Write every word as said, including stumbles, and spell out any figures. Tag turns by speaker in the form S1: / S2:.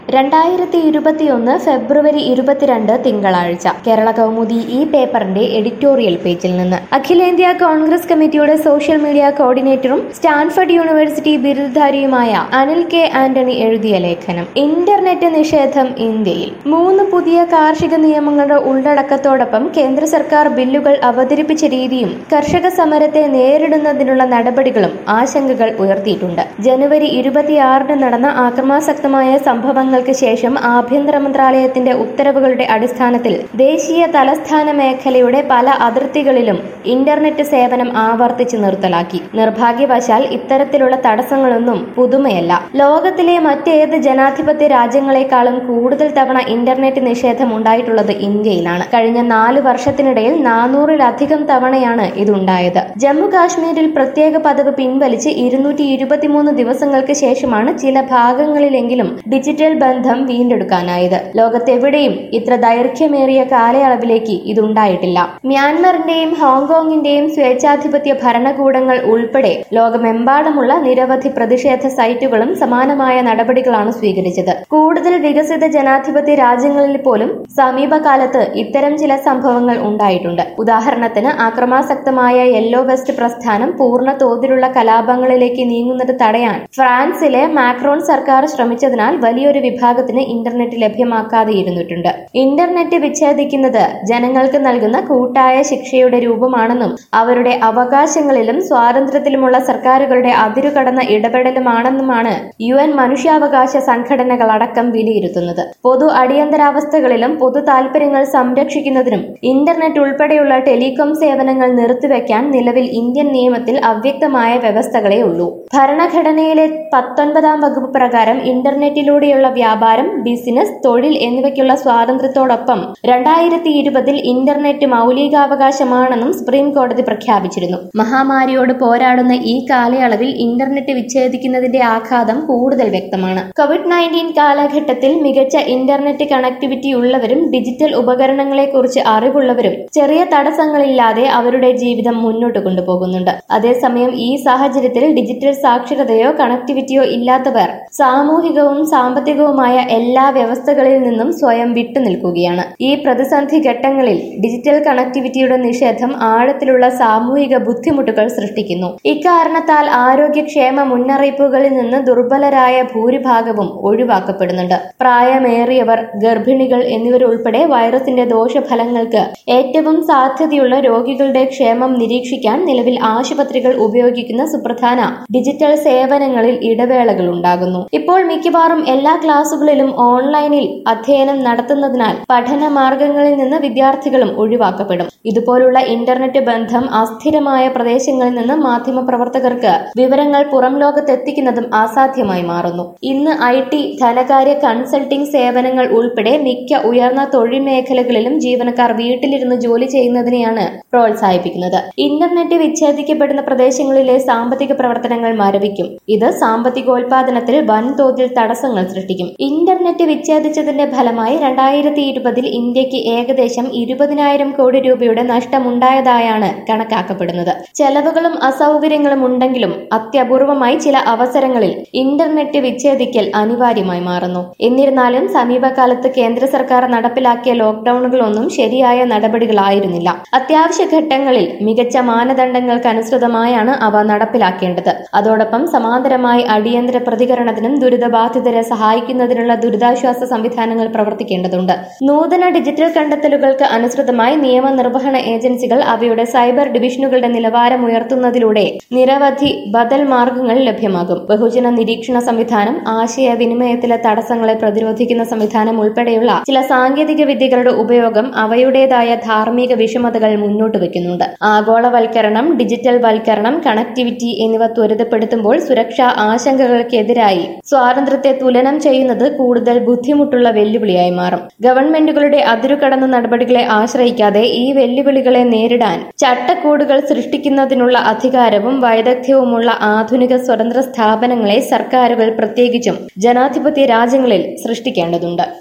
S1: രണ്ടായിരത്തി ഇരുപത്തിയൊന്ന് ഫെബ്രുവരി ഇരുപത്തിരണ്ട് തിങ്കളാഴ്ച കേരള കൗമുദി ഈ പേപ്പറിന്റെ എഡിറ്റോറിയൽ പേജിൽ നിന്ന് അഖിലേന്ത്യാ കോൺഗ്രസ് കമ്മിറ്റിയുടെ സോഷ്യൽ മീഡിയ കോർഡിനേറ്ററും സ്റ്റാൻഫോർഡ് യൂണിവേഴ്സിറ്റി ബിരുദധാരിയുമായ അനിൽ കെ ആന്റണി എഴുതിയ ലേഖനം ഇന്റർനെറ്റ് നിഷേധം ഇന്ത്യയിൽ. മൂന്ന് പുതിയ കാർഷിക നിയമങ്ങളുടെ ഉള്ളടക്കത്തോടൊപ്പം കേന്ദ്ര സർക്കാർ ബില്ലുകൾ അവതരിപ്പിച്ച രീതിയും കർഷക സമരത്തെ നേരിടുന്നതിനുള്ള നടപടികളും ആശങ്കകൾ ഉയർത്തിയിട്ടുണ്ട്. ജനുവരി ഇരുപത്തിയാറിന് നടന്ന ആക്രമാസക്തമായ സംഭവങ്ങൾക്ക് ശേഷം ആഭ്യന്തര മന്ത്രാലയത്തിന്റെ ഉത്തരവുകളുടെ അടിസ്ഥാനത്തിൽ ദേശീയ തലസ്ഥാന മേഖലയുടെ പല അതിർത്തികളിലും ഇന്റർനെറ്റ് സേവനം ആവർത്തിച്ച് നിർത്തലാക്കി. നിർഭാഗ്യവശാൽ ഇത്തരത്തിലുള്ള തടസ്സങ്ങളൊന്നും പുതുമയല്ല. ലോകത്തിലെ മറ്റേത് ജനാധിപത്യ രാജ്യങ്ങളെക്കാളും കൂടുതൽ തവണ ഇന്റർനെറ്റ് നിഷേധം ഉണ്ടായിട്ടുള്ളത് ഇന്ത്യയിലാണ്. കഴിഞ്ഞ നാല് വർഷത്തിനിടയിൽ നാനൂറിലധികം തവണയാണ് ഇതുണ്ടായത്. ജമ്മു കാശ്മീരിൽ പ്രത്യേക പദവി പിൻവലിച്ച് ഇരുന്നൂറ്റി ഇരുപത്തിമൂന്ന് ദിവസങ്ങൾക്ക് ശേഷമാണ് ചില ഭാഗങ്ങളിലെങ്കിലും ഡിജിറ്റൽ ബന്ധം വീണ്ടെടുക്കാനായത്. ലോകത്തെവിടെയും ഇത്ര ദൈർഘ്യമേറിയ കാലയളവിലേക്ക് ഇതുണ്ടായിട്ടില്ല. മ്യാൻമറിന്റെയും ഹോങ്കോങ്ങിന്റെയും സ്വേച്ഛാധിപത്യ ഭരണകൂടങ്ങൾ ഉൾപ്പെടെ ലോകമെമ്പാടുമുള്ള നിരവധി പ്രതിഷേധ സൈറ്റുകളും സമാനമായ നടപടികളാണ് സ്വീകരിച്ചത്. കൂടുതൽ വികസിത ജനാധിപത്യ രാജ്യങ്ങളിൽ പോലും സമീപകാലത്ത് ഇത്തരം ചില സംഭവങ്ങൾ ഉണ്ടായിട്ടുണ്ട്. ഉദാഹരണത്തിന് ആക്രമാസക്തമായ യെല്ലോ വെസ്റ്റ് പ്രസ്ഥാനം പൂർണ്ണ തോതിലുള്ള കലാപങ്ങളിലേക്ക് നീങ്ങുന്നത് തടയാൻ ഫ്രാൻസിലെ മാക്രോൺ സർക്കാർ ശ്രമിച്ചതിനാൽ വലിയൊരു വിഭാഗത്തിന് ഇന്റർനെറ്റ് ലഭ്യമാക്കാതെ ഇരുന്നിട്ടുണ്ട്. ഇന്റർനെറ്റ് വിച്ഛേദിക്കുന്നത് ജനങ്ങൾക്ക് നൽകുന്ന കൂട്ടായ ശിക്ഷയുടെ രൂപമാണെന്നും അവരുടെ അവകാശങ്ങളിലും സ്വാതന്ത്ര്യത്തിലുമുള്ള സർക്കാരുകളുടെ അതിരുകടന്ന ഇടപെടലുമാണെന്നുമാണ് യു എൻ മനുഷ്യാവകാശ സംഘടനകളടക്കം വിലയിരുത്തുന്നത്. പൊതു അടിയന്തരാവസ്ഥകളിലും പൊതു താൽപര്യങ്ങൾ സംരക്ഷിക്കുന്നതിനും ഇന്റർനെറ്റ് ഉൾപ്പെടെയുള്ള ടെലികോം സേവനങ്ങൾ നിർത്തിവെക്കാൻ നിലവിൽ ഇന്ത്യൻ നിയമത്തിൽ അവ്യക്തമായ വ്യവസ്ഥകളേ ഉള്ളൂ. ഭരണഘടനയിലെ പത്തൊൻപതാം വകുപ്പ് പ്രകാരം ഇന്റർനെറ്റിലൂടെയുള്ള വ്യാപാരം, ബിസിനസ്, തൊഴിൽ എന്നിവയ്ക്കുള്ള സ്വാതന്ത്ര്യത്തോടൊപ്പം രണ്ടായിരത്തി ഇരുപതിൽ ഇന്റർനെറ്റ് മൗലികാവകാശമാണെന്നും സുപ്രീം കോടതി പ്രഖ്യാപിച്ചിരുന്നു. മഹാമാരിയോട് പോരാടുന്ന ഈ കാലയളവിൽ ഇന്റർനെറ്റ് വിച്ഛേദിക്കുന്നതിന്റെ ആഘാതം കൂടുതൽ വ്യക്തമാണ്. കോവിഡ് നയൻറ്റീൻ കാലഘട്ടത്തിൽ മികച്ച ഇന്റർനെറ്റ് കണക്ടിവിറ്റി ഉള്ളവരും ഡിജിറ്റൽ ഉപകരണങ്ങളെക്കുറിച്ച് അറിവുള്ളവരും ചെറിയ തടസ്സങ്ങളില്ലാതെ അവരുടെ ജീവിതം മുന്നോട്ട് കൊണ്ടുപോകുന്നുണ്ട്. അതേസമയം ഈ സാഹചര്യത്തിൽ ഡിജിറ്റൽ സാക്ഷരതയോ കണക്ടിവിറ്റിയോ ഇല്ലാത്തവർ സാമൂഹികവും സാമ്പത്തികവുമായ എല്ലാ വ്യവസ്ഥകളിൽ നിന്നും സ്വയം വിട്ടുനിൽക്കുകയാണ്. ഈ പ്രതിസന്ധി ഘട്ടങ്ങളിൽ ഡിജിറ്റൽ കണക്ടിവിറ്റിയുടെ നിഷേധം ആഴത്തിലുള്ള സാമൂഹിക ബുദ്ധിമുട്ടുകൾ സൃഷ്ടിക്കുന്നു. ഇക്കാരണത്താൽ ആരോഗ്യക്ഷേമ മുന്നറിയിപ്പുകളിൽ നിന്ന് ദുർബലരായ ഭൂരിഭാഗവും ഒഴിവാക്കപ്പെടുന്നുണ്ട്. പ്രായമേറിയവർ, ഗർഭിണികൾ എന്നിവരുൾപ്പെടെ വൈറസിന്റെ ദോഷഫലങ്ങൾക്ക് ഏറ്റവും സാധ്യതയുള്ള രോഗികളുടെ ക്ഷേമം നിരീക്ഷിക്കാൻ നിലവിൽ ആശുപത്രികൾ ഉപയോഗിക്കുന്ന സുപ്രധാന ഡിജിറ്റൽ സേവനങ്ങളിൽ ഇടവേളകൾ ഉണ്ടാകുന്നു. ഇപ്പോൾ മിക്കവാറും എല്ലാ ക്ലാസുകളിലും ഓൺലൈനിൽ അധ്യയനം നടത്തുന്നതിനാൽ പഠന മാർഗങ്ങളിൽ നിന്ന് വിദ്യാർത്ഥികളും ഒഴിവാക്കപ്പെടും. ഇതുപോലുള്ള ഇന്റർനെറ്റ് ബന്ധം അസ്ഥിരമായ പ്രദേശങ്ങളിൽ നിന്ന് മാധ്യമപ്രവർത്തകർക്ക് വിവരങ്ങൾ പുറം ലോകത്തെത്തിക്കുന്നതും അസാധ്യമായി മാറുന്നു. ഇന്ന് ഐ ടി, ധനകാര്യ, കൺസൾട്ടിംഗ് സേവനങ്ങൾ ഉൾപ്പെടെ മിക്ക ഉയർന്ന തൊഴിൽ മേഖലകളിലും ജീവനക്കാർ വീട്ടിലിരുന്ന് ജോലി ചെയ്യുന്നതിനെയാണ് പ്രോത്സാഹിപ്പിക്കുന്നത്. ഇന്റർനെറ്റ് വിച്ഛേദിക്കപ്പെടുന്ന പ്രദേശങ്ങളിലെ സാമ്പത്തിക പ്രവർത്തനങ്ങൾ മരവിക്കും. ഇത് സാമ്പത്തികോൽപാദനത്തിൽ വൻതോതിൽ തടസ്സങ്ങൾ സൃഷ്ടിക്കും. ഇന്റർനെറ്റ് വിച്ഛേദിച്ചതിന്റെ ഫലമായി രണ്ടായിരത്തി ഇരുപതിൽ ഇന്ത്യക്ക് ഏകദേശം ഇരുപതിനായിരം കോടി രൂപയുടെ നഷ്ടമുണ്ടായതായാണ് കണക്കാക്കപ്പെടുന്നത്. ചെലവുകളും അസൗകര്യങ്ങളും ഉണ്ടെങ്കിലും അത്യപൂർവമായി ചില അവസരങ്ങളിൽ ഇന്റർനെറ്റ് വിച്ഛേദിക്കൽ അനിവാര്യമായി മാറുന്നു. എന്നിരുന്നാലും സമീപകാലത്ത് കേന്ദ്ര സർക്കാർ നടപ്പിലാക്കിയ ലോക്ഡൌണുകളൊന്നും ശരിയായ നടപടികളായിരുന്നില്ല. അത്യാവശ്യ ഘട്ടങ്ങളിൽ മികച്ച മാനദണ്ഡങ്ങൾക്കനുസൃതമായാണ് അവ നടപ്പിലാക്കേണ്ടത്. അതോടൊപ്പം സമാന്തരമായി അടിയന്തര പ്രതികരണത്തിനും ദുരിതബാധിതരെ സഹായിക്കുന്നതിനുള്ള ദുരിതാശ്വാസ സംവിധാനങ്ങൾ പ്രവർത്തിക്കേണ്ടതുണ്ട്. നൂതന ഡിജിറ്റൽ കണ്ടെത്തലുകൾക്ക് അനുസൃതമായി നിയമനിർവഹണ ഏജൻസികൾ അവയുടെ സൈബർ ഡിവിഷനുകളുടെ നിലവാരം ഉയർത്തുന്നതിലൂടെ നിരവധി ബദൽ മാർഗങ്ങൾ ലഭ്യമാകും. ബഹുജന നിരീക്ഷണ സംവിധാനം, ആശയവിനിമയത്തിലെ തടസ്സങ്ങളെ പ്രതിരോധിക്കുന്ന സംവിധാനം ഉൾപ്പെടെയുള്ള ചില സാങ്കേതിക വിദ്യകളുടെ ഉപയോഗം അവയുടേതായ ധാർമ്മിക വിഷമതകൾ മുന്നോട്ട് വയ്ക്കുന്നുണ്ട്. ആഗോളവൽക്കരണം, ഡിജിറ്റൽ വൽക്കരണം, കണക്ടിവിറ്റി എന്നിവ ത്വരിതപ്പെടുത്തുമ്പോൾ സുരക്ഷാ ആശങ്കകൾക്കെതിരായി സ്വാതന്ത്ര്യത്തെ തുലനം ചെയ്യുന്നത് കൂടുതൽ ബുദ്ധിമുട്ടുള്ള വെല്ലുവിളിയായി മാറും. ഗവൺമെന്റുകളുടെ അതിരുകടന്ന നടപടികളെ ആശ്രയിക്കാതെ ഈ വെല്ലുവിളികളെ നേരിടാൻ ചട്ടക്കൂടുകൾ സൃഷ്ടിക്കുന്നതിനുള്ള അധികാരവും വൈദഗ്ധ്യവുമുള്ള ആധുനിക സ്വതന്ത്ര സ്ഥാപനങ്ങളെ സർക്കാരുകൾ പ്രത്യേകിച്ചും ജനാധിപത്യ രാജ്യങ്ങളിൽ സൃഷ്ടിക്കേണ്ടതുണ്ട്.